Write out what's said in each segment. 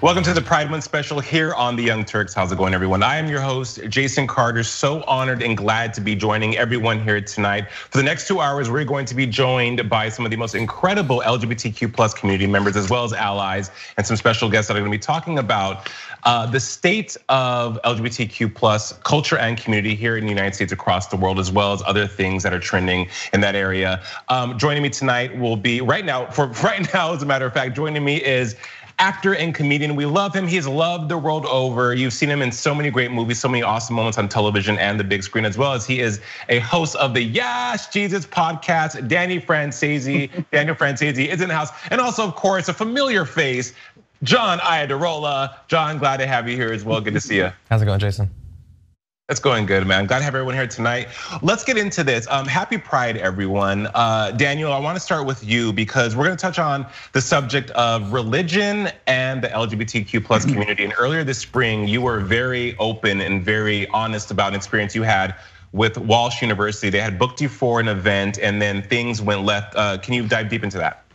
Welcome to the Pride Month special here on the Young Turks. How's it going, everyone? I am your host, Jason Carter. So honored and glad to be joining everyone here tonight. For the next 2 hours, we're going to be joined by some of the most incredible LGBTQ plus community members, as well as allies, and some special guests that are going to be talking about the state of LGBTQ plus culture and community here in the United States, across the world, as well as other things that are trending in that area. Joining me tonight will be right now, as a matter of fact, joining me is actor and comedian. We love him. He's loved the world over. You've seen him in so many great movies, so many awesome moments on television and the big screen, as well as he is a host of the Yes Jesus podcast. Daniel Franzese is in the house. And also, of course, a familiar face, John Iadarola. John, glad to have you here as well. Good to see you. How's it going, Jason? It's going good, man. Glad to have everyone here tonight. Let's get into this. Happy Pride, everyone. Daniel, I want to start with you because we're going to touch on the subject of religion and the LGBTQ plus community. And earlier this spring, you were very open and very honest about an experience you had with Walsh University. They had booked you for an event and then things went left. Can you dive deep into that?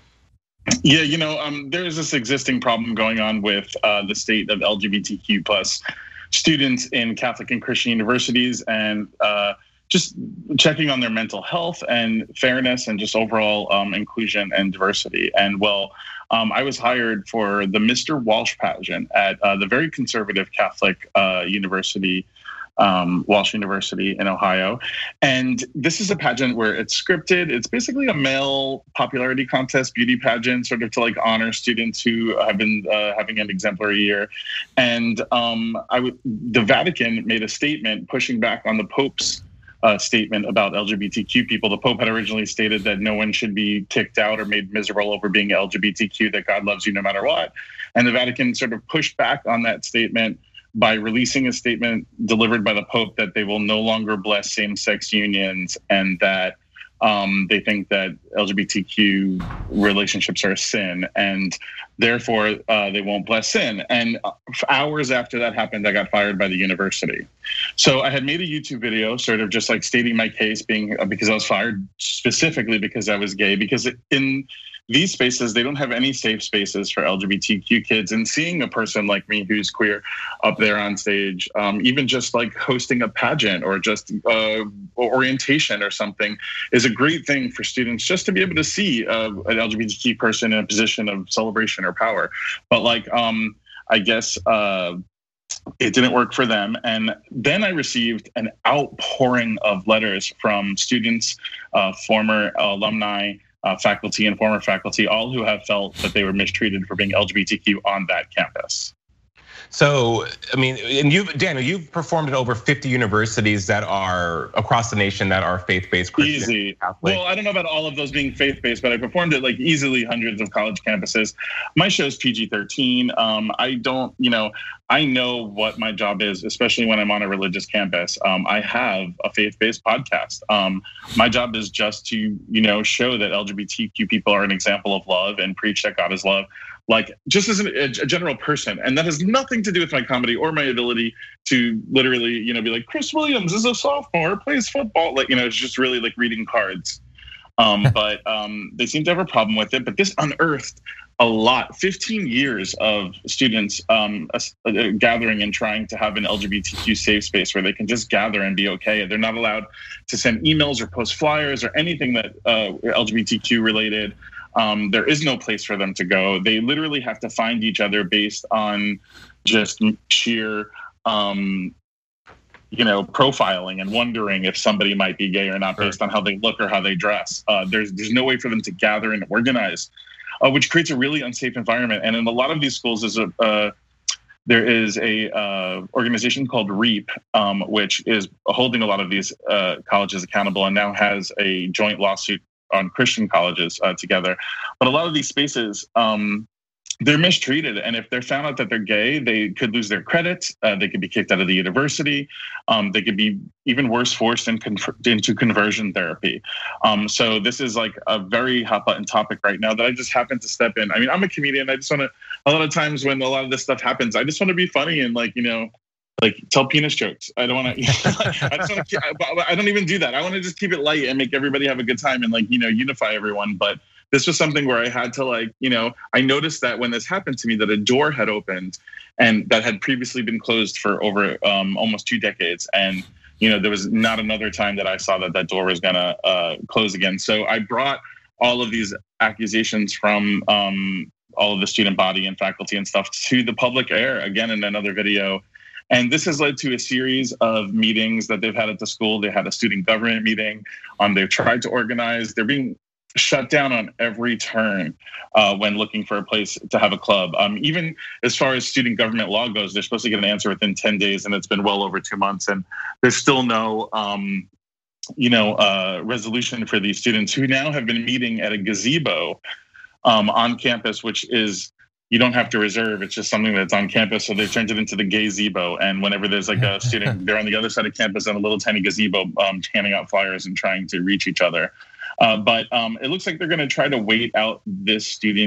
Yeah, there's this existing problem going on with the state of LGBTQ plus students in Catholic and Christian universities, and just checking on their mental health and fairness and just overall inclusion and diversity. And I was hired for the Mr. Walsh pageant at the very conservative Catholic university, Walsh University in Ohio. And this is a pageant where it's scripted. It's basically a male popularity contest, beauty pageant, sort of to like honor students who have been having an exemplary year. And the Vatican made a statement pushing back on the Pope's statement about LGBTQ people. The Pope had originally stated that no one should be kicked out or made miserable over being LGBTQ, that God loves you no matter what. And the Vatican sort of pushed back on that statement by releasing a statement delivered by the Pope that they will no longer bless same-sex unions, and that they think that LGBTQ relationships are a sin, and therefore they won't bless sin. And hours after that happened, I got fired by the university. So I had made a YouTube video sort of just like stating my case, because I was fired specifically because I was gay, because in these spaces, they don't have any safe spaces for LGBTQ kids. And seeing a person like me who's queer up there on stage, even just like hosting a pageant or just orientation or something, is a great thing for students just to be able to see an LGBTQ person in a position of celebration or power. But I guess it didn't work for them. And then I received an outpouring of letters from students, former alumni, faculty and former faculty, all who have felt that they were mistreated for being LGBTQ on that campus. So, I mean, and Daniel, you've performed at over 50 universities that are across the nation that are faith-based Christian. Easy. Catholic. Well, I don't know about all of those being faith-based, but I performed at like easily hundreds of college campuses. My show's PG-13. I know what my job is, especially when I'm on a religious campus. I have a faith-based podcast. My job is just to, show that LGBTQ people are an example of love and preach that God is love. Like just as a general person. And that has nothing to do with my comedy or my ability to literally, be like, Chris Williams is a sophomore, plays football. It's just really like reading cards. But they seem to have a problem with it. But this unearthed a lot, 15 years of students gathering and trying to have an LGBTQ safe space where they can just gather and be okay. They're not allowed to send emails or post flyers or anything that LGBTQ related. There is no place for them to go. They literally have to find each other based on just sheer, profiling and wondering if somebody might be gay or not based on how they look or how they dress. There's no way for them to gather and organize, which creates a really unsafe environment. And in a lot of these schools, there is a organization called REAP, which is holding a lot of these colleges accountable, and now has a joint lawsuit on Christian colleges together. But a lot of these spaces, they're mistreated. And if they're found out that they're gay, they could lose their credits. They could be kicked out of the university. They could be even worse, forced into conversion therapy. So this is like a very hot button topic right now that I just happen to step in. I mean, I'm a comedian. I just want to, a lot of times when a lot of this stuff happens, I just want to be funny and tell penis jokes. I don't want to. I don't even do that. I want to just keep it light and make everybody have a good time and unify everyone. But this was something where I had to I noticed that when this happened to me, that a door had opened and that had previously been closed for over almost 2 decades. And, there was not another time that I saw that door was gonna close again. So I brought all of these accusations from all of the student body and faculty and stuff to the public air again in another video. And this has led to a series of meetings that they've had at the school. They had a student government meeting. They've tried to organize. They're being shut down on every turn when looking for a place to have a club. Even as far as student government law goes, they're supposed to get an answer within 10 days, and it's been well over 2 months. And there's still no resolution for these students who now have been meeting at a gazebo on campus, which is, you don't have to reserve. It's just something that's on campus. So they've turned it into the gazebo. And whenever there's like a student, they're on the other side of campus on a little tiny gazebo, handing out flyers and trying to reach each other. But it looks like they're going to try to wait out this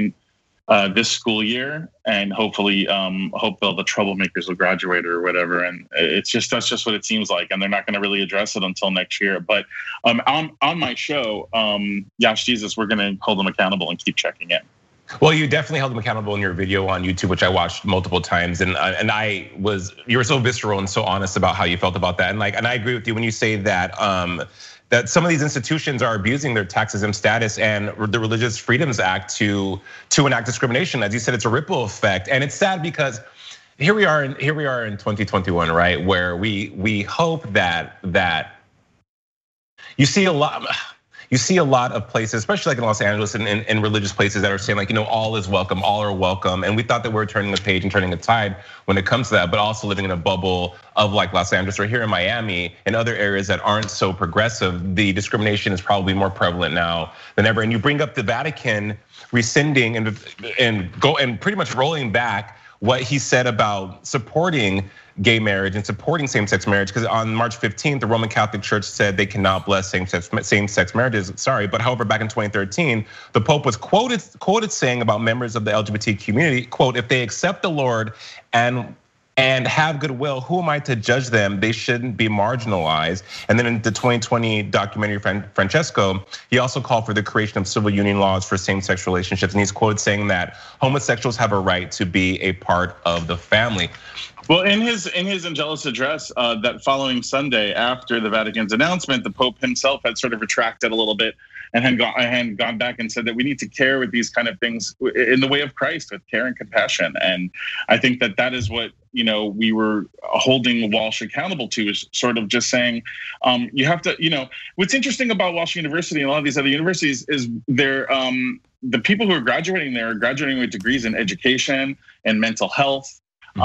this school year, and hopefully hope the troublemakers will graduate or whatever. And that's just what it seems like. And they're not going to really address it until next year. But on my show, Yash Jesus, we're going to hold them accountable and keep checking in. Well, you definitely held them accountable in your video on YouTube, which I watched multiple times, and you were so visceral and so honest about how you felt about that, and I agree with you when you say that that some of these institutions are abusing their tax-exempt status and the Religious Freedoms Act to enact discrimination. As you said, it's a ripple effect, and it's sad because here we are in 2021, right, where we hope that you see a lot. You see a lot of places, especially like in Los Angeles and religious places that are saying all is welcome, all are welcome. And we thought that we were turning the page and turning the tide when it comes to that, but also living in a bubble of like Los Angeles or here in Miami and other areas that aren't so progressive. The discrimination is probably more prevalent now than ever. And you bring up the Vatican rescinding and pretty much rolling back what he said about supporting gay marriage and supporting same-sex marriage, because on March 15th, the Roman Catholic Church said they cannot bless same-sex marriages. Sorry, but however, back in 2013, the Pope was quoted saying about members of the LGBT community, quote, "If they accept the Lord and have goodwill, who am I to judge them? They shouldn't be marginalized." And then in the 2020 documentary Francesco, he also called for the creation of civil union laws for same-sex relationships, and he's quoted saying that homosexuals have a right to be a part of the family. Well, in his Angelus address that following Sunday after the Vatican's announcement, the Pope himself had sort of retracted a little bit and had gone back and said that we need to care with these kind of things in the way of Christ, with care and compassion. And I think that is what we were holding Walsh accountable to, is sort of just saying you have to. What's interesting about Walsh University and a lot of these other universities is they're the people who are graduating there are graduating with degrees in education and mental health.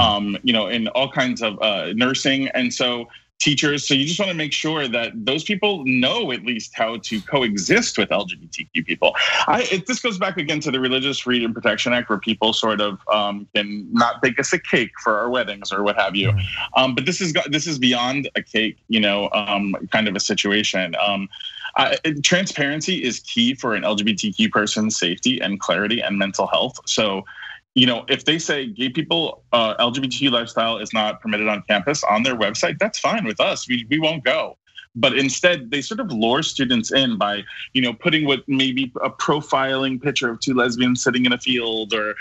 In all kinds of nursing, and so teachers. So you just want to make sure that those people know at least how to coexist with LGBTQ people. This goes back again to the Religious Freedom Protection Act, where people sort of can not bake us a cake for our weddings or what have you. But this is beyond a cake, kind of a situation. Transparency is key for an LGBTQ person's safety and clarity and mental health. So, if they say gay people, LGBTQ lifestyle is not permitted on campus on their website, that's fine with us. We won't go. But instead, they sort of lure students in by, putting what maybe a profiling picture of two lesbians sitting in a field, or,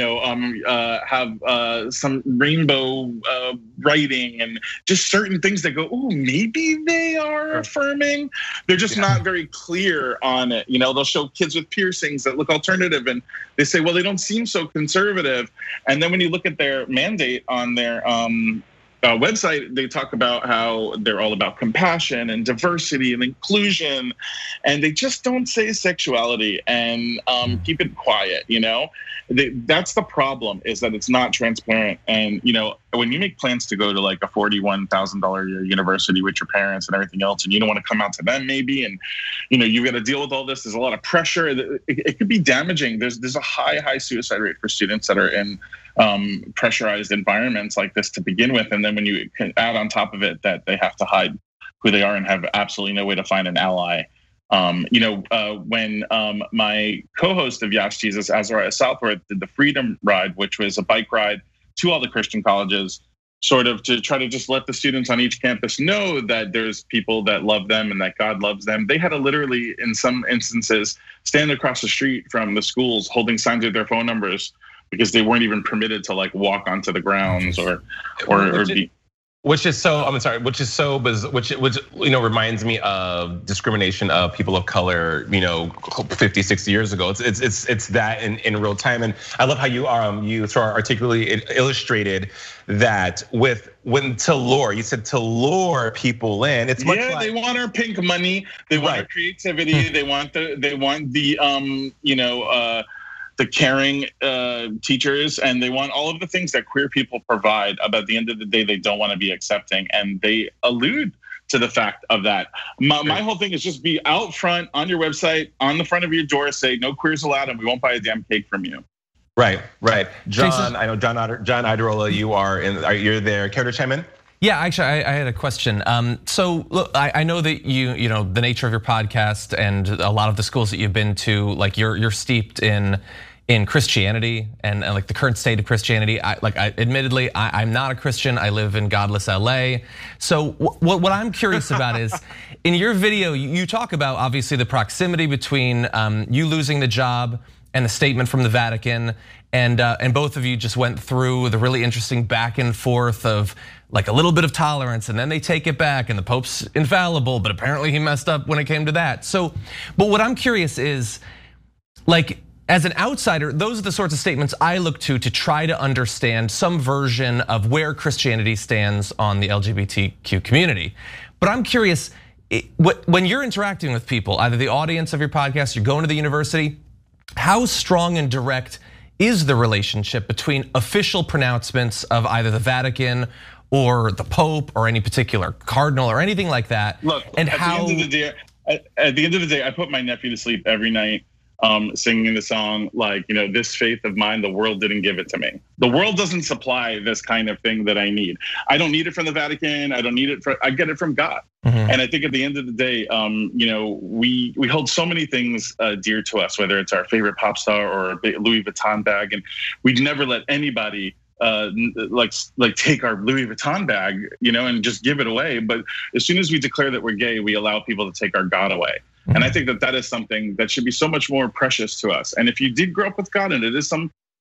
have some rainbow writing and just certain things that go, oh, maybe they are affirming. They're just not very clear on it. They'll show kids with piercings that look alternative, and they say, well, they don't seem so conservative. And then when you look at their mandate on their website, they talk about how they're all about compassion and diversity and inclusion, and they just don't say sexuality and keep it quiet. That's the problem, is that it's not transparent. And when you make plans to go to like a $41,000 a year university with your parents and everything else, and you don't want to come out to them maybe, and you've got to deal with all this. There's a lot of pressure. It could be damaging. There's a high suicide rate for students that are in pressurized environments like this to begin with, and then when you can add on top of it that they have to hide who they are and have absolutely no way to find an ally. When my co-host of Yash Jesus, Azariah Southworth, did the Freedom Ride, which was a bike ride to all the Christian colleges sort of to try to just let the students on each campus know that there's people that love them and that God loves them. They had to literally, in some instances, stand across the street from the schools holding signs with their phone numbers because they weren't even permitted to like walk onto the grounds or be. Which is so, I'm sorry, which reminds me of discrimination of people of color, 50, 60 years ago. It's that in real time. And I love how you sort of articulately illustrated that when to lure, you said to lure people in. It's much like, they want our pink money, they want our creativity, they want the caring teachers, and they want all of the things that queer people provide. But at the end of the day, they don't want to be accepting, and they allude to the fact of that. My whole thing is just be out front on your website, on the front of your door, say no queers allowed, and we won't buy a damn cake from you. Right. John, I know John Idarola, you're there. Care to chime in? Yeah, actually, I had a question. So look, I know that you know the nature of your podcast and a lot of the schools that you've been to, like you're steeped in Christianity and like the current state of Christianity. Admittedly, I'm not a Christian. I live in godless LA. So what I'm curious about is, in your video, you talk about obviously the proximity between you losing the job and the statement from the Vatican, and both of you just went through the really interesting back and forth of like a little bit of tolerance, and then they take it back, and the Pope's infallible, but apparently he messed up when it came to that. So, but what I'm curious is, like, as an outsider, those are the sorts of statements I look to try to understand some version of where Christianity stands on the LGBTQ community. But I'm curious, when you're interacting with people, either the audience of your podcast, you're going to the university, how strong and direct is the relationship between official pronouncements of either the Vatican or the Pope or any particular cardinal or anything like that? Look, and at the end of the day, I put my nephew to sleep every night singing the song like, this faith of mine, the world didn't give it to me. The world doesn't supply this kind of thing that I need. I don't need it from the Vatican. I don't need it I get it from God. Mm-hmm. And I think at the end of the day, we hold so many things dear to us, whether it's our favorite pop star or a Louis Vuitton bag, and we'd never let anybody like take our Louis Vuitton bag, and just give it away. But as soon as we declare that we're gay, we allow people to take our God away. Mm-hmm. And I think that is something that should be so much more precious to us. And if you did grow up with God, and it is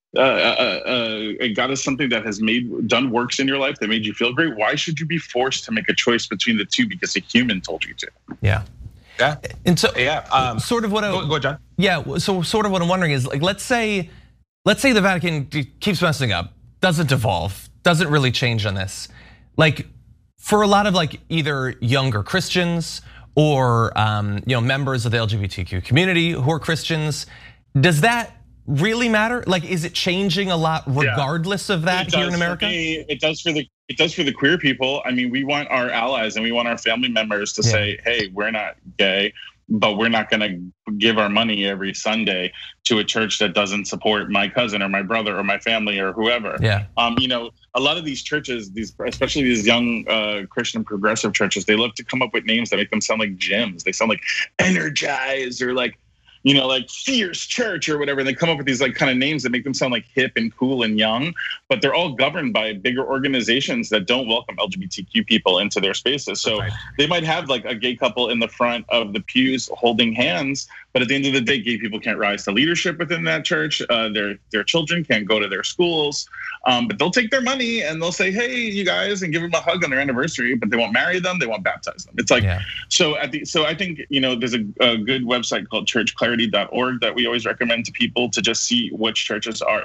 God is something that has done works in your life that made you feel great, why should you be forced to make a choice between the two because a human told you to? Yeah. And so, sort of what go John. Yeah. So sort of what I'm wondering is, like, let's say the Vatican keeps messing up, doesn't evolve, doesn't really change on this. Like, for a lot of like either younger Christians or members of the LGBTQ community who are Christians, does that really matter? Like, is it changing a lot regardless of that here in America? It does for the queer people. I mean, we want our allies and we want our family members to say, hey, we're not gay, but we're not gonna give our money every Sunday to a church that doesn't support my cousin or my brother or my family or whoever. Yeah. A lot of these churches, especially these young Christian progressive churches, they love to come up with names that make them sound like gyms. They sound like Energize or like Fierce Church or whatever. They come up with these like kind of names that make them sound like hip and cool and young, but they're all governed by bigger organizations that don't welcome LGBTQ people into their spaces. So they might have like a gay couple in the front of the pews holding hands, but at the end of the day, gay people can't rise to leadership within that church. Their children can't go to their schools, but they'll take their money and they'll say, hey, you guys, and give them a hug on their anniversary, but they won't marry them, they won't baptize them. It's like, so I think, there's a good website called churchclarity.org that we always recommend to people to just see which churches are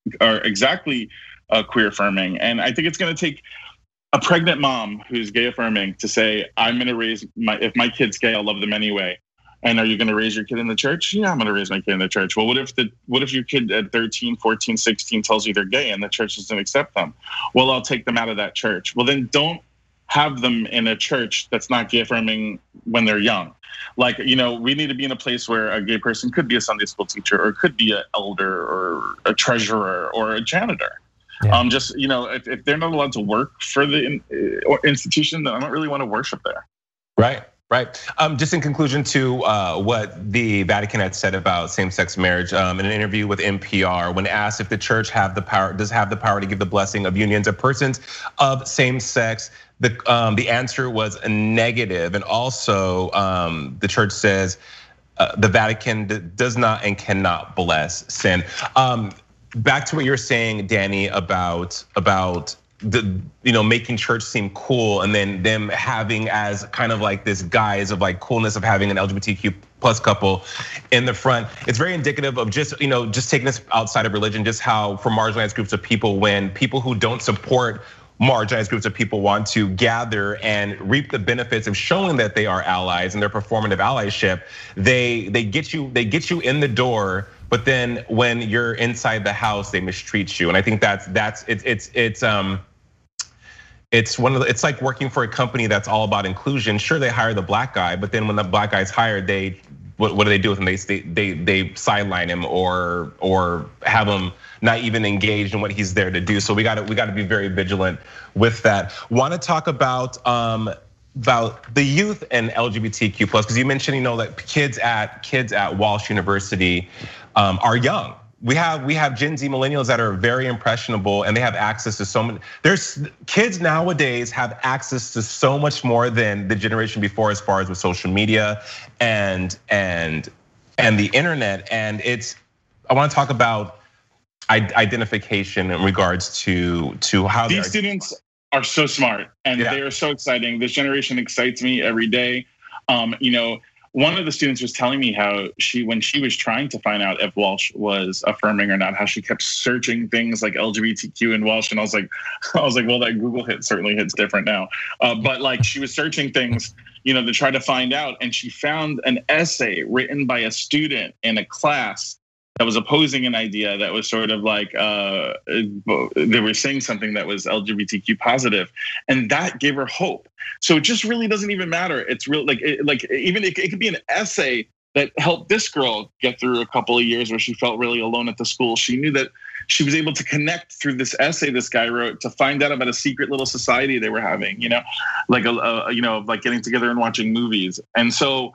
exactly queer affirming. And I think it's gonna take a pregnant mom who's gay affirming to say, I'm gonna raise if my kid's gay, I'll love them anyway. And are you gonna raise your kid in the church? Yeah, I'm gonna raise my kid in the church. Well, what if your kid at 13, 14, 16 tells you they're gay and the church doesn't accept them? Well, I'll take them out of that church. Well, then don't have them in a church that's not gay affirming when they're young. Like, we need to be in a place where a gay person could be a Sunday school teacher or could be an elder or a treasurer or a janitor. Yeah. If they're not allowed to work for the institution, then I don't really want to worship there. Right. Right. Just in conclusion to what the Vatican had said about same-sex marriage in an interview with NPR, when asked if the church does have the power to give the blessing of unions of persons of same sex, the answer was a negative. And also, the church says the Vatican does not and cannot bless sin. Back to what you're saying, Danny, about the making church seem cool, and then them having as kind of like this guise of like coolness of having an LGBTQ plus couple in the front. It's very indicative of just taking this outside of religion, just how for marginalized groups of people, when people who don't support marginalized groups of people want to gather and reap the benefits of showing that they are allies and their performative allyship, they get you in the door. But then when you're inside the house, they mistreat you. And I think it's like working for a company that's all about inclusion. Sure, they hire the black guy, but then when the black guy's hired, what do they do with him? They sideline him or have him not even engaged in what he's there to do. So we got to be very vigilant with that. Want to talk about the youth and LGBTQ plus, because you mentioned that kids at Walsh University are young. We have Gen Z millennials that are very impressionable, and they have access to so many. There's kids nowadays have access to so much more than the generation before, as far as with social media and the internet. And I want to talk about identification in regards to how these students are so smart and they are so exciting. This generation excites me every day. One of the students was telling me how when she was trying to find out if Walsh was affirming or not, how she kept searching things like LGBTQ and Walsh, and I was like, well, that Google hit certainly hits different now. But like she was searching things, to try to find out, and she found an essay written by a student in a class that was opposing an idea that was sort of like they were saying something that was LGBTQ positive, and that gave her hope. So it just really doesn't even matter. It's real, it could be an essay that helped this girl get through a couple of years where she felt really alone at the school. She knew that she was able to connect through this essay this guy wrote to find out about a secret little society they were having, like getting together and watching movies. And so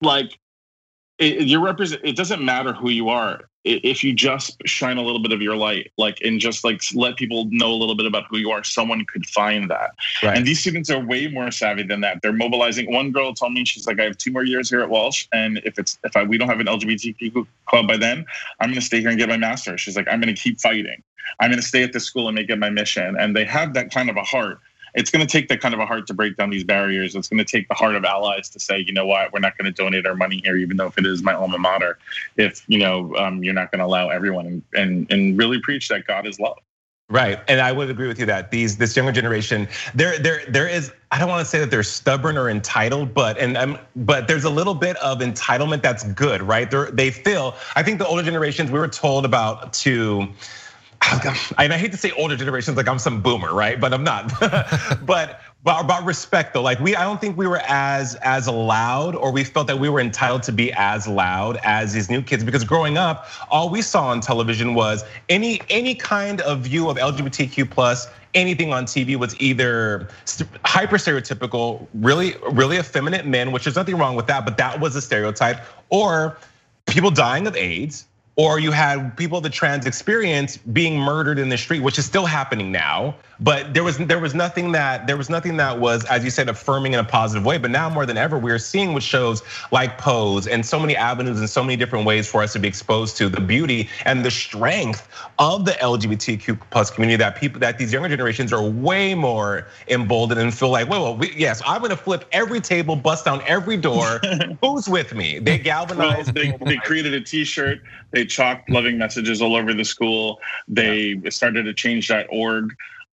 it doesn't matter who you are if you just shine a little bit of your light, and just let people know a little bit about who you are. Someone could find that. Right. And these students are way more savvy than that. They're mobilizing. One girl told me, she's like, I have 2 more years here at Walsh, and if we don't have an LGBTQ club by then, I'm going to stay here and get my master's. She's like, I'm going to keep fighting. I'm going to stay at this school and make it my mission. And they have that kind of a heart. It's going to take that kind of a heart to break down these barriers. It's going to take the heart of allies to say, you know what, we're not going to donate our money here, even though if it is my alma mater, if you're not going to allow everyone and really preach that God is love. Right, and I would agree with you that this younger generation, there is. I don't want to say that they're stubborn or entitled, but there's a little bit of entitlement that's good, right? They feel. I think the older generations, we were told about to. And I hate to say older generations like I'm some boomer, right? But I'm not. But about respect though, I don't think we were as loud, or we felt that we were entitled to be as loud as these new kids, because growing up, all we saw on television was any kind of view of LGBTQ plus. Anything on TV was either hyper stereotypical, really effeminate men, which there's nothing wrong with that, but that was a stereotype, or people dying of AIDS. Or you had people of the trans experience being murdered in the street, which is still happening now. But there was nothing that was, as you said, affirming in a positive way. But now more than ever, we are seeing with shows like Pose and so many avenues and so many different ways for us to be exposed to the beauty and the strength of the LGBTQ plus community, that these younger generations are way more emboldened and feel like, yes, I'm gonna flip every table, bust down every door. Who's with me? They galvanized. They created a T-shirt. They chalked loving messages all over the school. They started a change.org.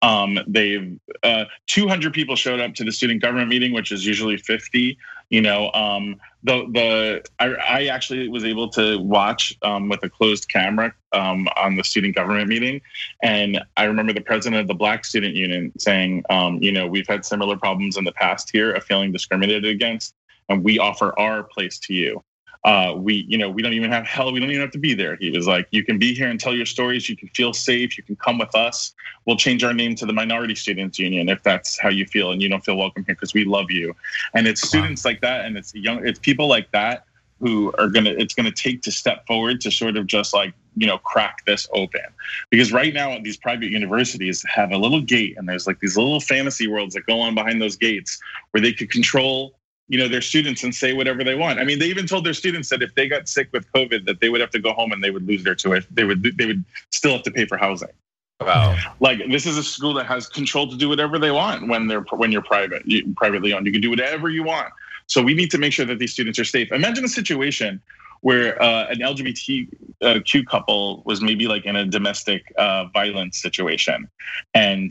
200 people showed up to the student government meeting, which is usually 50. I actually was able to watch with a closed camera on the student government meeting, and I remember the president of the Black Student Union saying, we've had similar problems in the past here of feeling discriminated against, and we offer our place to you. We don't even have to be there. He was like, you can be here and tell your stories. You can feel safe. You can come with us. We'll change our name to the Minority Students Union if that's how you feel and you don't feel welcome here because we love you. And it's students like that, and it's people like that who are it's gonna take to step forward to sort of just like, crack this open. Because right now these private universities have a little gate, and there's like these little fantasy worlds that go on behind those gates where they could control their students and say whatever they want. I mean, they even told their students that if they got sick with COVID, that they would have to go home and they would lose their tuition. They would still have to pay for housing. Wow. Like, this is a school that has control to do whatever they want when you're privately owned. You can do whatever you want. So we need to make sure that these students are safe. Imagine a situation where an LGBTQ couple was maybe like in a domestic violence situation, and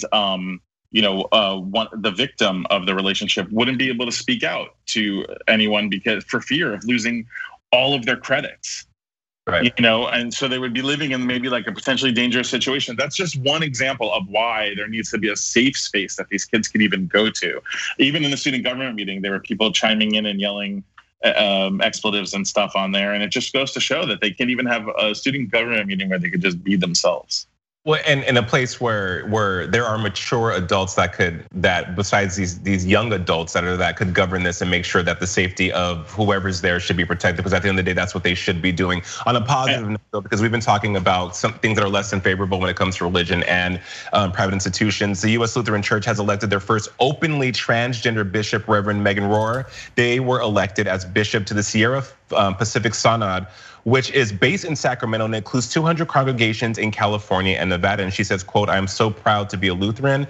the victim of the relationship wouldn't be able to speak out to anyone because for fear of losing all of their credits. Right. And so they would be living in maybe like a potentially dangerous situation. That's just one example of why there needs to be a safe space that these kids can even go to. Even in the student government meeting, there were people chiming in and yelling expletives and stuff on there. And it just goes to show that they can't even have a student government meeting where they could just be themselves. Well, and in a place where there are mature adults that besides these young adults that could govern this and make sure that the safety of whoever's there should be protected, because at the end of the day, that's what they should be doing. On a positive note, though, because we've been talking about some things that are less than favorable when it comes to religion and private institutions. The U.S. Lutheran Church has elected their first openly transgender bishop, Reverend Megan Rohr. They were elected as bishop to the Sierra Pacific Synod, which is based in Sacramento and includes 200 congregations in California and Nevada. And she says, quote, "I am so proud to be a Lutheran.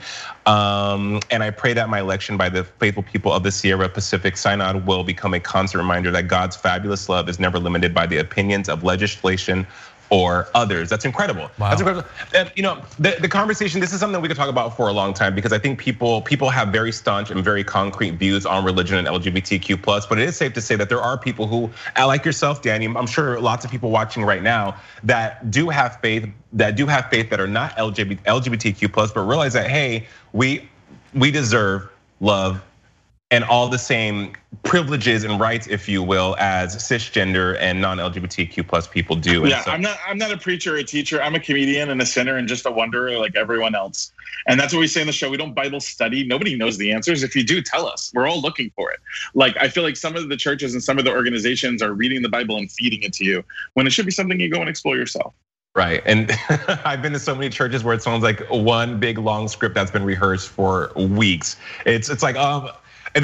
And I pray that my election by the faithful people of the Sierra Pacific Synod will become a constant reminder that God's fabulous love is never limited by the opinions of legislation or others." That's incredible. Wow. That's incredible. And the conversation, this is something that we could talk about for a long time, because I think people have very staunch and very concrete views on religion and LGBTQ+, but it is safe to say that there are people who, like yourself, Danny, I'm sure lots of people watching right now that do have faith that are not LGBTQ+, but realize that, hey, we deserve love and all the same privileges and rights, if you will, as cisgender and non-LGBTQ+ people do. Yeah, so, I'm not a preacher or a teacher. I'm a comedian and a sinner and just a wanderer like everyone else. And that's what we say in the show. We don't Bible study. Nobody knows the answers. If you do, tell us. We're all looking for it. Like, I feel like some of the churches and some of the organizations are reading the Bible and feeding it to you, when it should be something you go and explore yourself. Right, and I've been to so many churches where it sounds like one big long script that's been rehearsed for weeks. It's like, and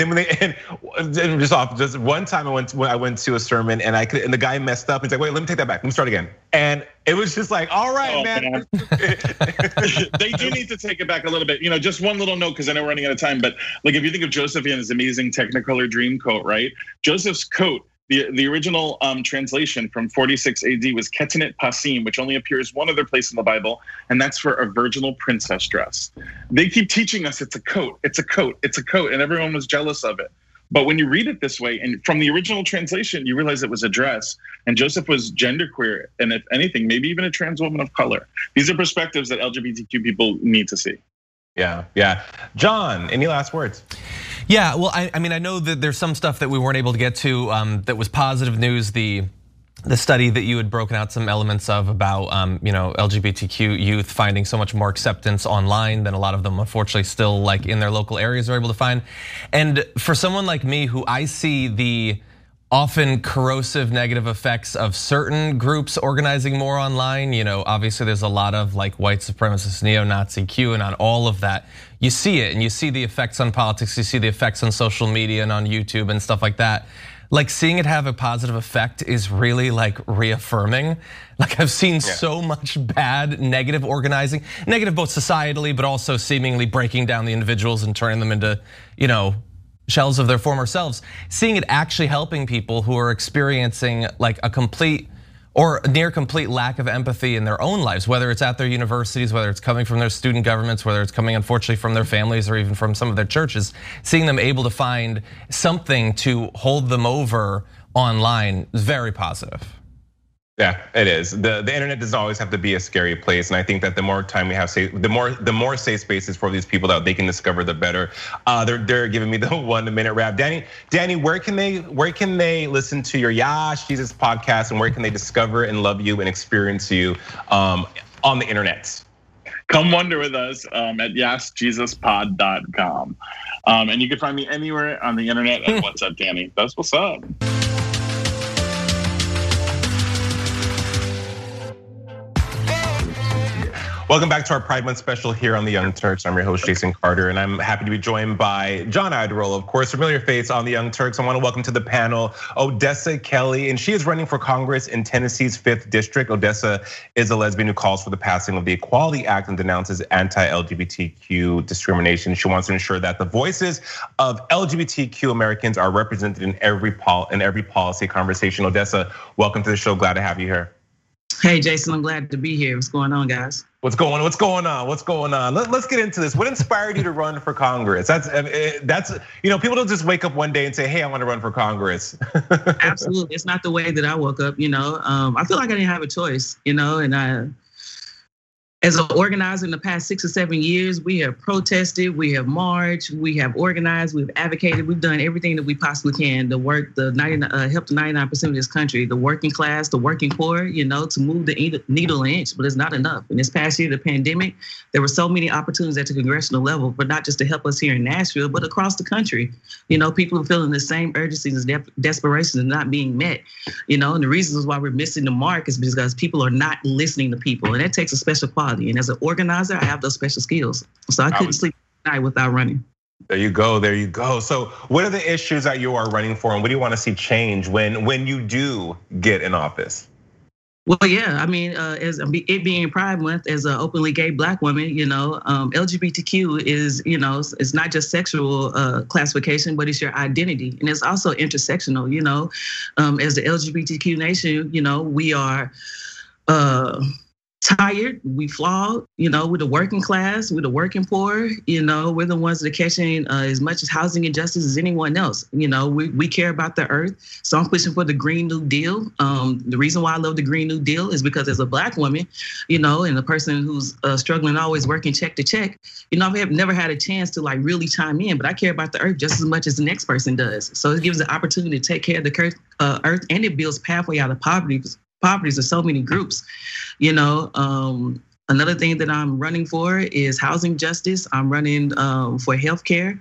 then just one time I went to a sermon and the guy messed up. He's like, "Wait, let me take that back. Let me start again." And it was just like, "All right, man." They do need to take it back a little bit. Just one little note, because I know we're running out of time. But like, if you think of Joseph and his amazing Technicolor dream coat, right? Joseph's coat. The original translation from 46 AD was Ketenet Pasim, which only appears one other place in the Bible, and that's for a virginal princess dress. They keep teaching us it's a coat, it's a coat, it's a coat, and everyone was jealous of it. But when you read it this way, and from the original translation, you realize it was a dress, and Joseph was genderqueer, and if anything, maybe even a trans woman of color. These are perspectives that LGBTQ people need to see. Yeah. John, any last words? Yeah, well, I mean, I know that there's some stuff that we weren't able to get to that was positive news. The study that you had broken out some elements of about LGBTQ youth finding so much more acceptance online than a lot of them, unfortunately, still like in their local areas are able to find. And for someone like me, who I see the often corrosive negative effects of certain groups organizing more online. Obviously there's a lot of like white supremacist, neo-Nazi, QAnon, all of that. You see it, and you see the effects on politics, you see the effects on social media and on YouTube and stuff like that. Like, seeing it have a positive effect is really like reaffirming. Like, I've seen so much bad, negative organizing, negative both societally, but also seemingly breaking down the individuals and turning them into, shells of their former selves. Seeing it actually helping people who are experiencing like a complete or near complete lack of empathy in their own lives, whether it's at their universities, whether it's coming from their student governments, whether it's coming unfortunately from their families or even from some of their churches. Seeing them able to find something to hold them over online is very positive. Yeah, it is. The internet doesn't always have to be a scary place, and I think that the more time we have, the more safe spaces for these people that they can discover, the better. They're giving me the 1 minute wrap. Danny, where can they listen to your Yash Jesus podcast, and where can they discover and love you and experience you on the internet? Come wander with us at yashjesuspod.com, and you can find me anywhere on the internet at What's Up, Danny. That's what's up. Welcome back to our Pride Month special here on the Young Turks. I'm your host, Jason Carter, and I'm happy to be joined by John Iadarola, of course, familiar face on the Young Turks. I want to welcome to the panel Odessa Kelly, and she is running for Congress in Tennessee's 5th District. Odessa is a lesbian who calls for the passing of the Equality Act and denounces anti-LGBTQ discrimination. She wants to ensure that the voices of LGBTQ Americans are represented in every policy conversation. Odessa, welcome to the show. Glad to have you here. Hey, Jason, I'm glad to be here. What's going on, guys? What's going on? Let's get into this. What inspired you to run for Congress? That's people don't just wake up one day and say, "Hey, I want to run for Congress." Absolutely, it's not the way that I woke up. I feel like I didn't have a choice. And as an organizer in the past 6 or 7 years, we have protested, we have marched, we have organized, we've advocated, we've done everything that we possibly can to help the 99% of this country, the working class, the working poor, to move the needle an inch, but it's not enough. In this past year, the pandemic, there were so many opportunities at the congressional level, but not just to help us here in Nashville, but across the country. People are feeling the same urgencies and desperation and not being met. And the reasons why we're missing the mark is because people are not listening to people, and that takes a special quality. And as an organizer, I have those special skills. So I couldn't sleep at night without running. There you go. So what are the issues that you are running for, and what do you want to see change when you do get in office? Well, yeah, as it being Pride Month, as an openly gay Black woman, LGBTQ is, it's not just sexual classification, but it's your identity, and it's also intersectional. As the LGBTQ nation, we are tired, we flawed, we're the working class, we're the working poor, we're the ones that are catching as much as housing injustice as anyone else. We care about the earth. So I'm pushing for the Green New Deal. The reason why I love the Green New Deal is because as a Black woman, and a person who's struggling, always working check to check, I have never had a chance to really chime in, but I care about the earth just as much as the next person does. So it gives the opportunity to take care of the earth, and it builds pathway out of poverty of so many groups. Another thing that I'm running for is housing justice. I'm running for healthcare.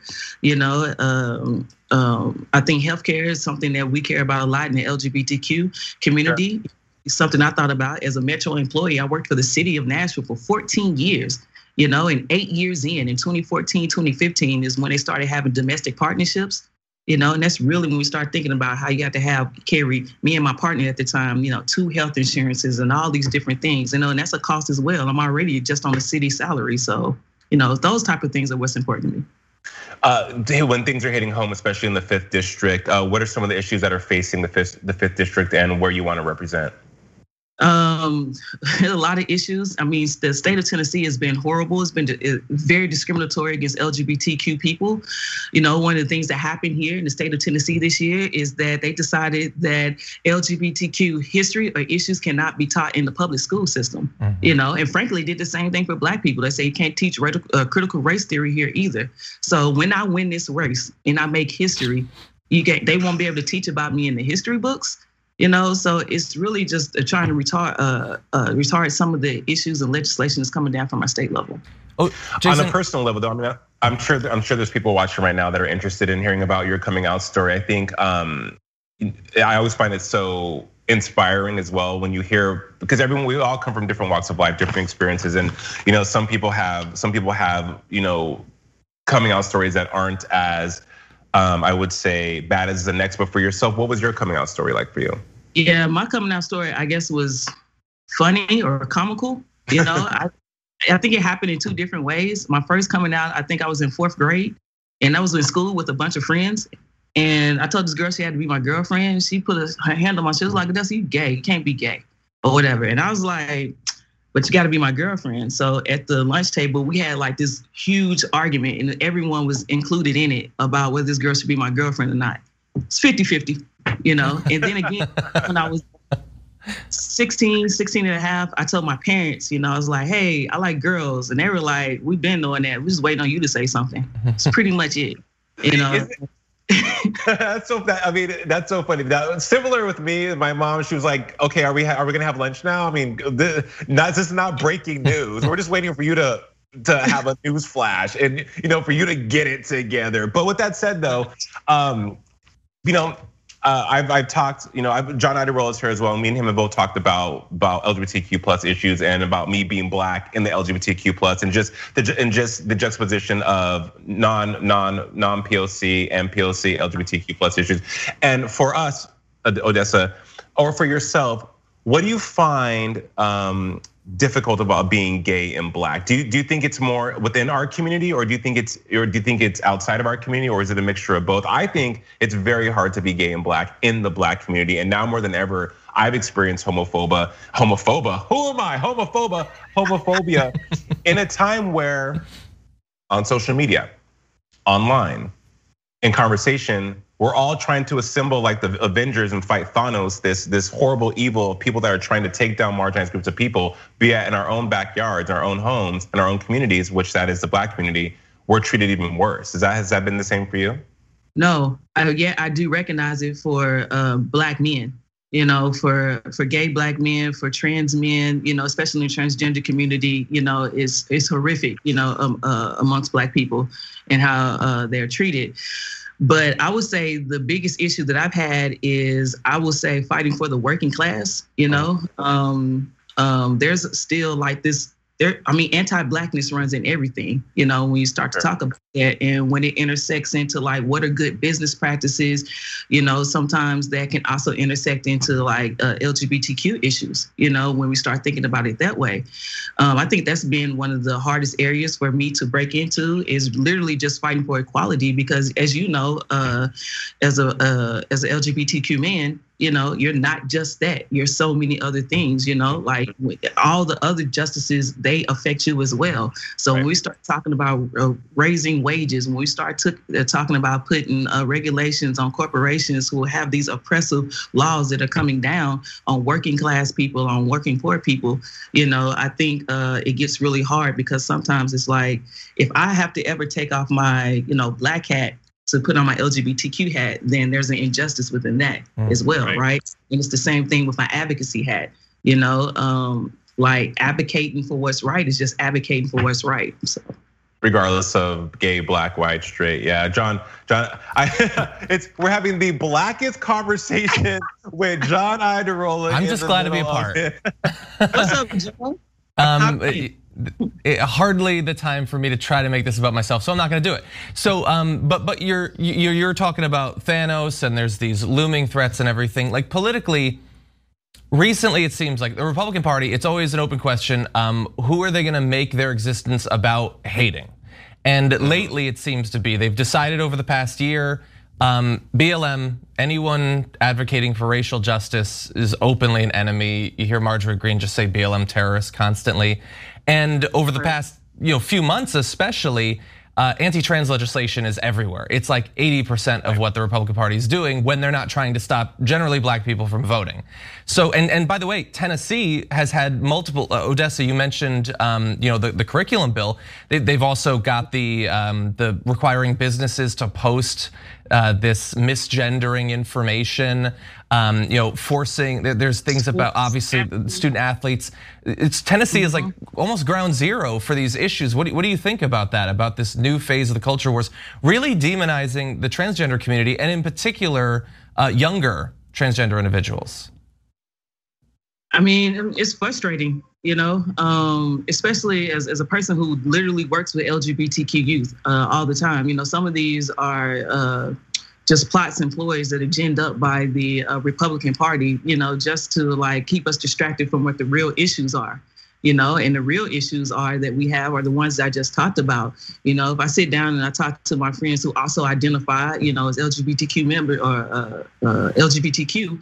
I think healthcare is something that we care about a lot in the LGBTQ community. Sure. It's something I thought about as a Metro employee. I worked for the city of Nashville for 14 years. And 8 years in 2014, 2015 is when they started having domestic partnerships. And that's really when we start thinking about how you have to carry, me and my partner at the time, 2 health insurances and all these different things, and that's a cost as well. I'm already just on the city salary. So, those type of things are what's important to me. When things are hitting home, especially in the 5th District, what are some of the issues that are facing the 5th District and where you want to represent? A lot of issues. The state of Tennessee has been horrible. It's been very discriminatory against LGBTQ people. One of the things that happened here in the state of Tennessee this year is that they decided that LGBTQ history or issues cannot be taught in the public school system. Mm-hmm. And frankly, did the same thing for Black people. They say you can't teach critical race theory here either. So when I win this race and I make history, they won't be able to teach about me in the history books. So it's really just trying to retard some of the issues and legislation that's coming down from our state level. Oh, Jason, on a personal level, though, I'm sure there's people watching right now that are interested in hearing about your coming out story. I think I always find it so inspiring as well when you hear, because we all come from different walks of life, different experiences, and some people have coming out stories that aren't as I would say bad as the next. But for yourself, what was your coming out story like for you? Yeah, my coming out story, I guess, was funny or comical. I think it happened in 2 different ways. My first coming out, I think I was in 4th grade, and I was in school with a bunch of friends. And I told this girl she had to be my girlfriend. She put her hand on my shoulder, like, "That's you gay? You can't be gay," or whatever. And I was like, "But you got to be my girlfriend." So at the lunch table, we had this huge argument, and everyone was included in it about whether this girl should be my girlfriend or not. It's 50-50, And then again, 16 and a half, I told my parents, I was like, hey, I like girls. And they were like, we've been doing that. We're just waiting on you to say something. It's pretty much it. That's so. I mean, that's so funny. Similar with me, my mom. She was like, "Okay, are we gonna have lunch now?" I mean, this is not breaking news. We're just waiting for you to have a news flash and for you to get it together. But with that said, though, I've talked. John Iadarola is here as well. Me and him have both talked about LGBTQ plus issues and about me being black in the LGBTQ plus and just the juxtaposition of non POC and POC LGBTQ plus issues. And for us, Odessa, or for yourself, what do you find difficult about being gay and black? Do you think it's more within our community, or do you think it's outside of our community, or is it a mixture of both? I think it's very hard to be gay and black in the black community, and now more than ever, I've experienced homophobia in a time where on social media, online, in conversation, we're all trying to assemble like the Avengers and fight Thanos, this horrible evil of people that are trying to take down marginalized groups of people, be it in our own backyards, our own homes, in our own communities, which that is the black community. We're treated even worse. Has that been the same for you? No, I do recognize it for black men. For gay black men, for trans men, especially in the transgender community, it's horrific, amongst black people and how they're treated. But I would say the biggest issue that I've had is, I will say, fighting for the working class. There's still like this. Anti-blackness runs in everything, when you start to talk about that, and when it intersects into like what are good business practices, sometimes that can also intersect into like LGBTQ issues, when we start thinking about it that way. I think that's been one of the hardest areas for me to break into, is literally just fighting for equality, because as you know, as a LGBTQ man, you're not just that. You're so many other things, like all the other justices, they affect you as well. So when we start talking about raising wages, when we start talking about putting regulations on corporations who have these oppressive laws that are coming down on working class people, on working poor people, I think it gets really hard, because sometimes it's like, if I have to ever take off my, black hat to put on my LGBTQ hat, then there's an injustice within that as well, right? And it's the same thing with my advocacy hat, like advocating for what's right is just advocating for what's right. So. Regardless of gay, black, white, straight, yeah, John, we're having the blackest conversation with John Iadarola. I'm just glad to be a part. What's up, John? Hardly the time for me to try to make this about myself, so I'm not going to do it. So, but you're talking about Thanos, and there's these looming threats and everything. Like politically, recently it seems like the Republican Party, it's always an open question. Who are they going to make their existence about hating? And lately, it seems to be they've decided over the past year, BLM, anyone advocating for racial justice is openly an enemy. You hear Marjorie Greene just say BLM terrorists constantly. And over the past few months especially, anti-trans legislation is everywhere. It's like 80% of what the Republican Party is doing when they're not trying to stop generally black people from voting. So, and by the way, Tennessee has had multiple, Odessa, you mentioned the curriculum bill. They've also got the requiring businesses to post this misgendering information, forcing, there's things about obviously student athletes. Tennessee is like almost ground zero for these issues. What do you think about that, about this new phase of the culture wars, really demonizing the transgender community, and in particular, younger transgender individuals? I mean, it's frustrating, especially as a person who literally works with LGBTQ youth all the time. Some of these are just plots and ploys that are ginned up by the Republican Party, just to like keep us distracted from what the real issues are. And the real issues are the ones that I just talked about. If I sit down and I talk to my friends who also identify, as LGBTQ member or LGBTQ,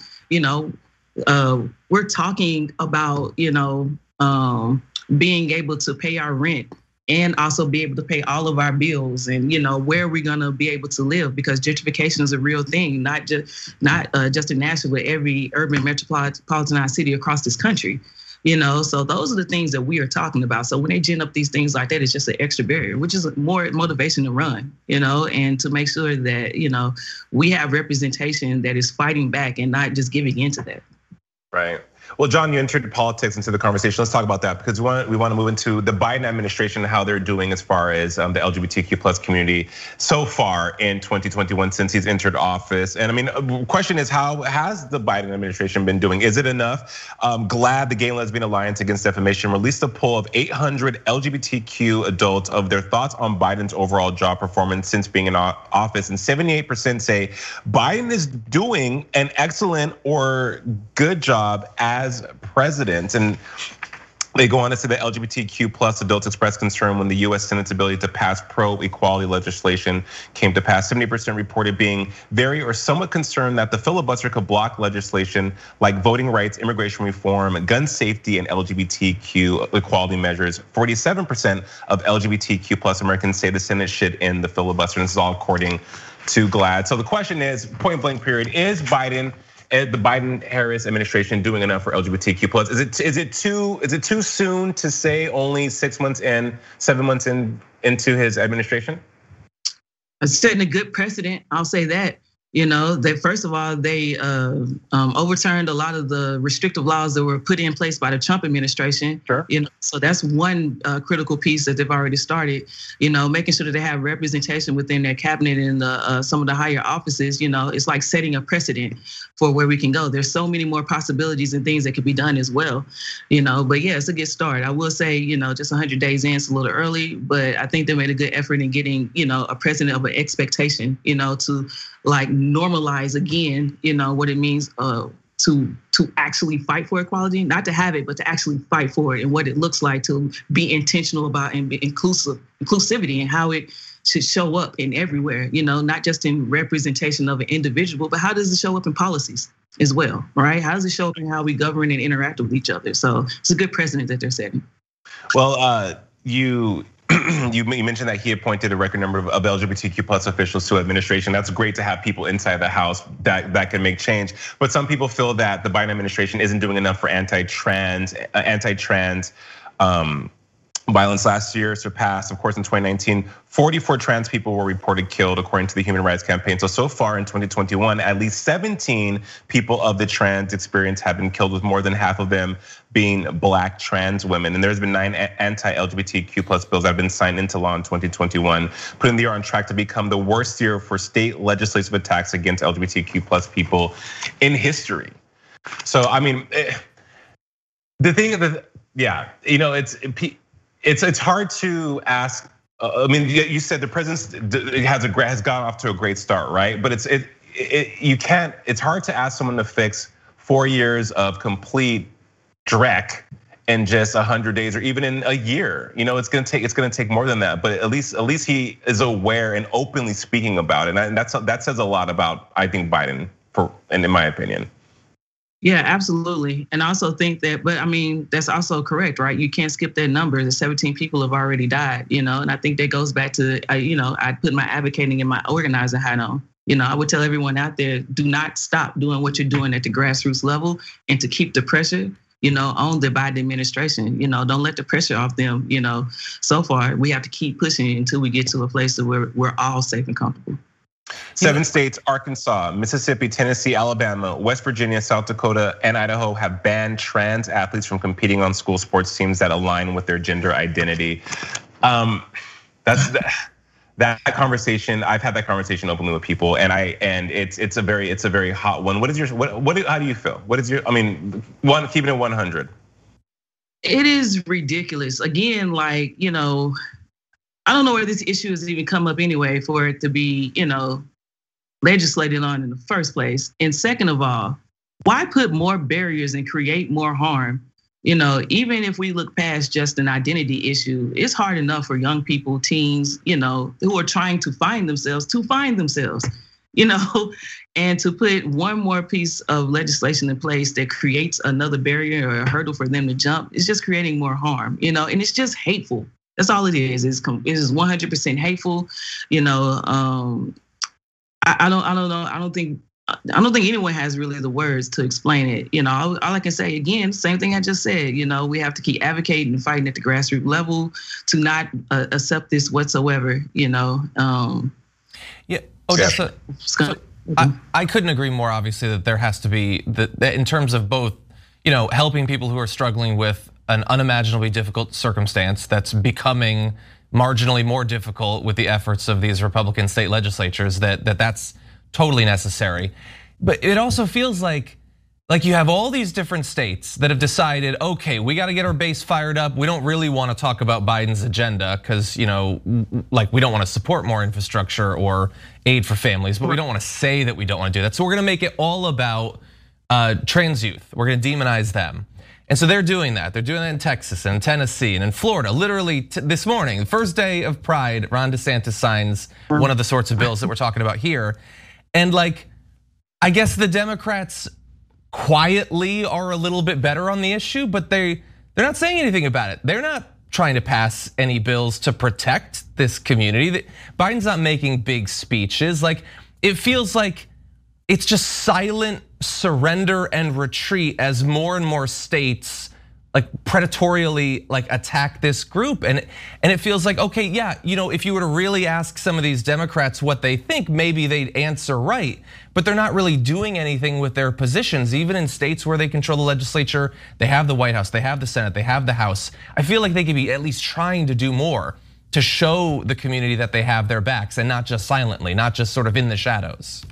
we're talking about, being able to pay our rent, and also be able to pay all of our bills, and where are we gonna be able to live, because gentrification is a real thing, not just in Nashville, but every urban metropolitan city across this country. So those are the things that we are talking about. So when they gin up these things like that, it's just an extra barrier, which is more motivation to run, and to make sure that, we have representation that is fighting back and not just giving into that. Right. Well, John, you entered politics into the conversation. Let's talk about that, because we want to move into the Biden administration and how they're doing as far as the LGBTQ plus community so far in 2021 since he's entered office. And I mean, the question is, how has the Biden administration been doing? Is it enough? GLAAD, the Gay and Lesbian Alliance Against Defamation, released a poll of 800 LGBTQ adults of their thoughts on Biden's overall job performance since being in office, and 78% say Biden is doing an excellent or good job as president. And they go on to say that LGBTQ plus adults expressed concern when the US Senate's ability to pass pro-equality legislation came to pass. 70% reported being very or somewhat concerned that the filibuster could block legislation like voting rights, immigration reform, gun safety, and LGBTQ equality measures. 47% of LGBTQ plus Americans say the Senate should end the filibuster. And this is all according to GLAAD. So the question is, point blank period, is the Biden-Harris administration doing enough for LGBTQ plus? Is it too soon to say, only 6 months in, 7 months into his administration? It's setting a good precedent, I'll say that. They first of all, they overturned a lot of the restrictive laws that were put in place by the Trump administration. Sure. So that's one critical piece that they've already started. Making sure that they have representation within their cabinet and some of the higher offices. It's like setting a precedent for where we can go. There's so many more possibilities and things that could be done as well. But yeah, it's a good start. I will say, just 100 days in, it's a little early, but I think they made a good effort in getting, a precedent of an expectation, to like normalize again, what it means to actually fight for equality, not to have it, but to actually fight for it, and what it looks like to be intentional about and be inclusivity and how it should show up in everywhere, not just in representation of an individual, but how does it show up in policies as well, right? How does it show up in how we govern and interact with each other? So it's a good precedent that they're setting. Well, you mentioned that he appointed a record number of LGBTQ plus officials to administration. That's great to have people inside the House that can make change. But some people feel that the Biden administration isn't doing enough for anti-trans violence. Last year surpassed, of course, in 2019, 44 trans people were reported killed, according to the Human Rights Campaign. So far in 2021, at least 17 people of the trans experience have been killed, with more than half of them being Black trans women. And there's been 9 anti-LGBTQ plus bills that have been signed into law in 2021, putting the year on track to become the worst year for state legislative attacks against LGBTQ plus people in history. So, I mean, the thing that, yeah, it's hard to ask. I mean, you said the president has gone off to a great start, right? But it's hard to ask someone to fix 4 years of complete dreck in just 100 days or even in a year. It's gonna take more than that. But at least he is aware and openly speaking about it, and that says a lot about, I think, Biden, in my opinion. Yeah, absolutely. And I also think that, but I mean, that's also correct, right? You can't skip that number. The 17 people have already died, and I think that goes back to, I put my advocating and my organizing hat on. I would tell everyone out there, do not stop doing what you're doing at the grassroots level, and to keep the pressure, on the Biden administration. Don't let the pressure off them. So far, we have to keep pushing until we get to a place where we're all safe and comfortable. 7 states, Arkansas, Mississippi, Tennessee, Alabama, West Virginia, South Dakota, and Idaho have banned trans athletes from competing on school sports teams that align with their gender identity. That conversation. I've had that conversation openly with people, and it's a very hot one. How do you feel? Keeping it 100. It is ridiculous. Again, I don't know where this issue has even come up anyway for it to be, legislated on in the first place. And second of all, why put more barriers and create more harm? Even if we look past just an identity issue, it's hard enough for young people, teens, who are trying to find themselves, and to put one more piece of legislation in place that creates another barrier or a hurdle for them to jump, it's just creating more harm, and it's just hateful. That's all it is. It is 100% hateful. You know, I don't know. I don't think anyone has really the words to explain it. You know, all I can say again, same thing I just said. You know, we have to keep advocating and fighting at the grassroots level to not accept this whatsoever. You know. Yeah, Odessa. So I couldn't agree more. Obviously, that there has to be that in terms of both, you know, helping people who are struggling with an unimaginably difficult circumstance that's becoming marginally more difficult with the efforts of these Republican state legislatures, that's totally necessary. But it also feels like you have all these different states that have decided, okay, we got to get our base fired up. We don't really want to talk about Biden's agenda because, you know, like we don't want to support more infrastructure or aid for families, but we don't want to say that we don't want to do that. So we're going to make it all about trans youth. We're going to demonize them. And so they're doing that. They're doing that in Texas and Tennessee and in Florida. Literally this morning, the first day of Pride, Ron DeSantis signs one of the sorts of bills that we're talking about here. And like, I guess the Democrats quietly are a little bit better on the issue, but they're not saying anything about it. They're not trying to pass any bills to protect this community. Biden's not making big speeches. Like, it feels like it's just silent surrender and retreat as more and more states like predatorially like attack this group. And it feels like, okay, yeah, you know, if you were to really ask some of these Democrats what they think, maybe they'd answer right, but they're not really doing anything with their positions, even in states where they control the legislature. They have the White House, they have the Senate, they have the House. I feel like they could be at least trying to do more to show the community that they have their backs and not just silently, not just sort of in the shadows.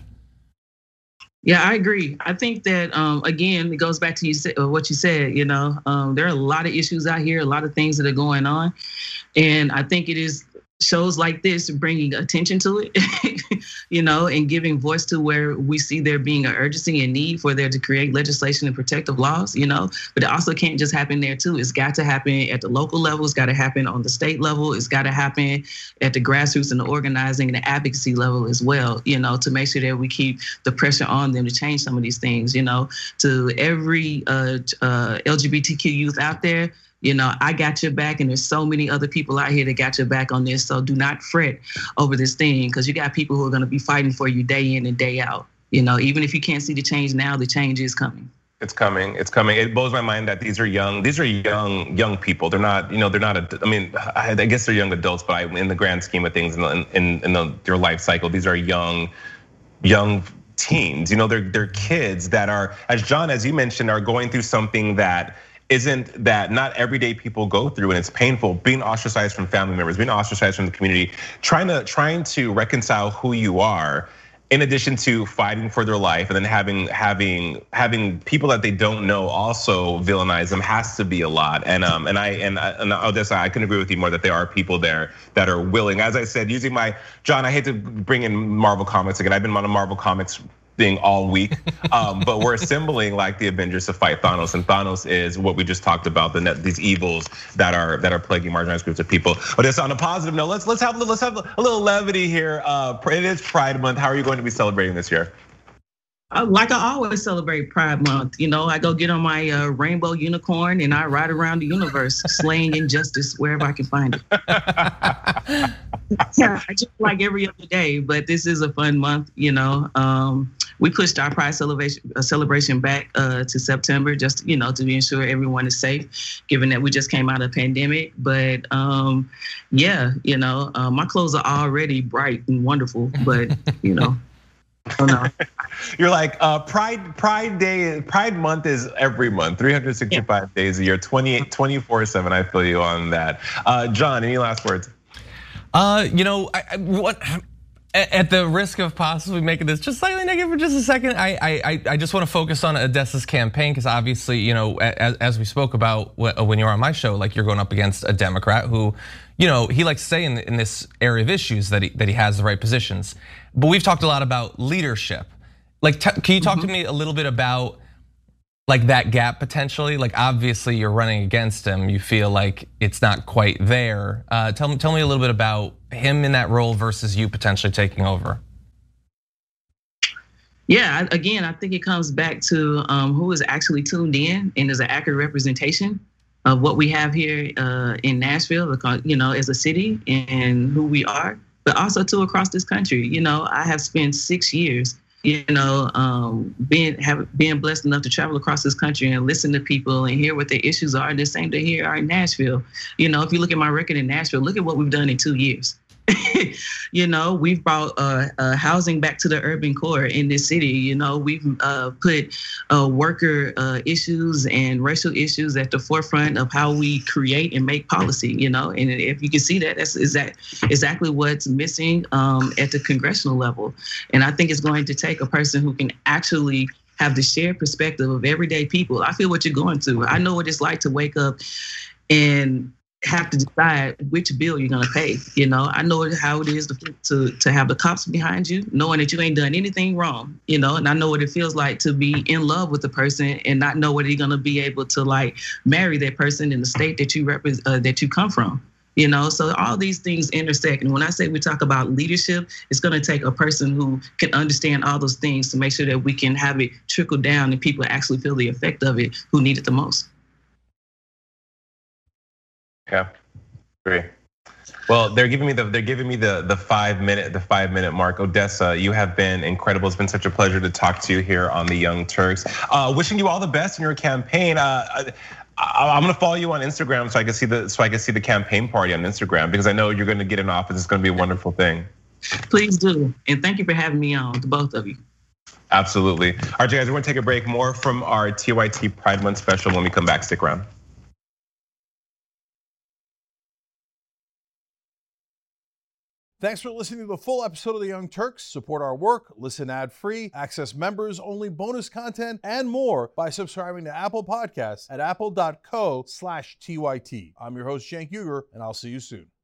Yeah, I agree. I think that again, it goes back to what you said. You know, there are a lot of issues out here, a lot of things that are going on, and I think it is shows like this bringing attention to it, you know, and giving voice to where we see there being an urgency and need for there to create legislation and protective laws, you know, but it also can't just happen there too. It's got to happen at the local level. It's got to happen on the state level. It's got to happen at the grassroots and the organizing and the advocacy level as well, you know, to make sure that we keep the pressure on them to change some of these things, you know, to every LGBTQ youth out there. You know, I got your back, and there's so many other people out here that got your back on this. So do not fret over this thing, because you got people who are going to be fighting for you day in and day out. You know, even if you can't see the change now, the change is coming. It's coming. It's coming. It blows my mind that these are young young people. They're not, you know, they're not. I mean, I guess they're young adults, but in the grand scheme of things, in their life cycle, these are young teens. You know, they're kids that are, as John, as you mentioned, are going through something that not everyday people go through, and it's painful. Being ostracized from family members, being ostracized from the community, trying to reconcile who you are, in addition to fighting for their life, and then having people that they don't know also villainize them, has to be a lot. And Odessa, I couldn't agree with you more that there are people there that are willing. As I said, using my John, I hate to bring in Marvel Comics again. I've been on a Marvel Comics thing all week, but we're assembling like the Avengers to fight Thanos, and Thanos is what we just talked about, these evils that are plaguing marginalized groups of people. But it's on a positive note. Let's have a little levity here. It is Pride Month. How are you going to be celebrating this year? Like I always celebrate Pride Month, you know, I go get on my rainbow unicorn and I ride around the universe, slaying injustice wherever I can find it. Yeah, I just like every other day, but this is a fun month, you know. We pushed our Pride celebration back to September, just, you know, to ensure everyone is safe, given that we just came out of a pandemic. But yeah, you know, my clothes are already bright and wonderful, but you know. Oh no. You're like Pride Day, Pride Month is every month, 365 days a year, 24/7. I feel you on that. John, any last words? You know, at the risk of possibly making this just slightly negative for just a second, I just want to focus on Odessa's campaign, because obviously, you know, as we spoke about when you were on my show, like you're going up against a Democrat who, you know, he likes to say in this area of issues that he has the right positions. But we've talked a lot about leadership. Like, can you talk to me a little bit about like that gap potentially? Like, obviously you're running against him. You feel like it's not quite there. Tell me a little bit about him in that role versus you potentially taking over. Yeah, again, I think it comes back to who is actually tuned in and is an accurate representation of what we have here in Nashville, you know, as a city and who we are, but also too across this country. You know, I have spent 6 years, you know, being blessed enough to travel across this country and listen to people and hear what their issues are. The same thing here in Nashville. You know, if you look at my record in Nashville, look at what we've done in 2 years. You know, we've brought housing back to the urban core in this city. You know, we've put worker issues and racial issues at the forefront of how we create and make policy. You know, and if you can see that, that's exactly what's missing at the congressional level. And I think it's going to take a person who can actually have the shared perspective of everyday people. I feel what you're going through. I know what it's like to wake up and have to decide which bill you're gonna pay. You know, I know how it is to have the cops behind you, knowing that you ain't done anything wrong. You know, and I know what it feels like to be in love with the person and not know whether you're gonna be able to like marry that person in the state that you represent, that you come from. You know, so all these things intersect. And when I say we talk about leadership, it's going to take a person who can understand all those things to make sure that we can have it trickle down and people actually feel the effect of it who need it the most. Yeah, great. Well, they're giving me the 5 minute mark. Odessa, you have been incredible. It's been such a pleasure to talk to you here on the Young Turks. Wishing you all the best in your campaign. I'm gonna follow you on Instagram so I can see the campaign party on Instagram, because I know you're gonna get in office. It's gonna be a wonderful thing. Please do, and thank you for having me on, to both of you. Absolutely. All right, guys, we're gonna take a break. More from our TYT Pride Month special when we come back. Stick around. Thanks for listening to the full episode of The Young Turks. Support our work, listen ad-free, access members-only bonus content, and more by subscribing to Apple Podcasts at apple.co/TYT. I'm your host, Cenk Uygur, and I'll see you soon.